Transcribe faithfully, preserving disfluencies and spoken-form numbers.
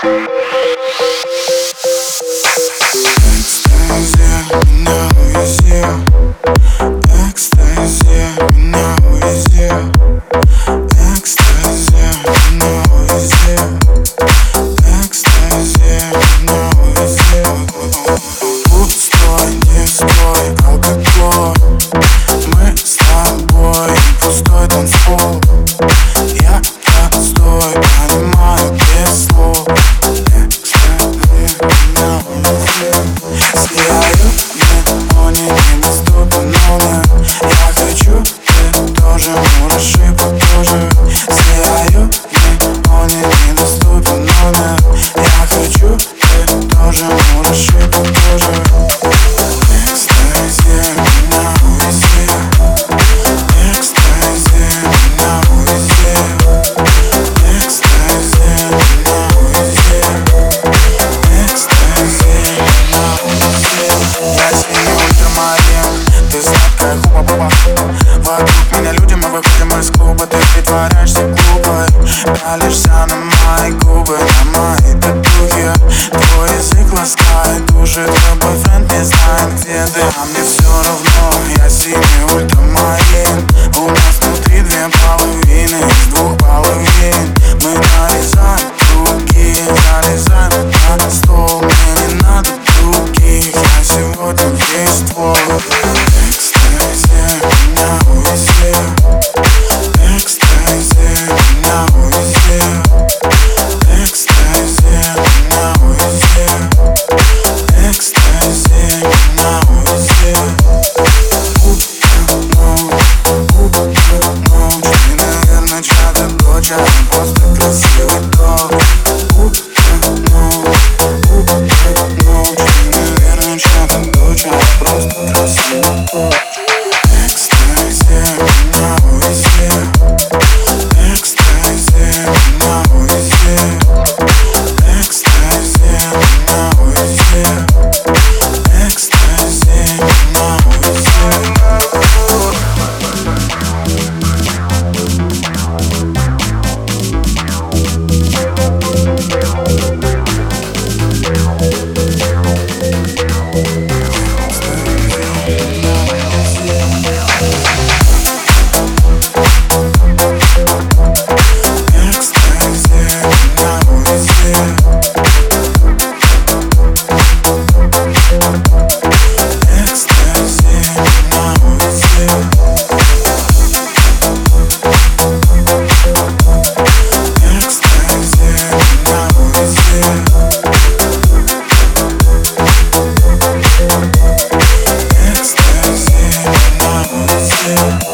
меня увези. Экстази, меня увези. Экстази, меня увези. Экстази, меня увези. Пустой, не стой, алкоголь. Мы с тобой, пустой танцпол. Я простой, понимаю без слов. Экстази, меня увези. Сияю, но не недоступен номер. Я хочу, ты тоже можешь и потуже. Сияю, но не недоступен номер. Я хочу, ты тоже можешь и потуже. Экстази, меня увези. Экстази, меня увези. Экстази, меня увези. Экстази, меня увези. Я синий ультрамарин, ты сладкая хуба-буба. Вокруг меня люди, мы выходим из клуба. Ты притворяешься глупой, пялишься на мои губы, на мои татухи. Твой язык ласкает уши, твой бойфренд не знает, где ты. А мне все равно, я синий ультрамарин. У нас внутри две половины, из двух половин. Мы нарезаем круги, залезаем на стол. Мне не надо других, я сегодня весь твой. Экстази, меня увези. Экстази, меня увези. Экстази, меня увези. Экстази, меня увези. Ночь, ты, наверное, чья-то дочь, а не просто красивый дом. Ночь, ты, наверное, чья-то дочь, а не просто красивый дом. Экстази, меня увези. Экстази, меня увези. Экстази, меня увези. Экстази, меня увези. Yeah.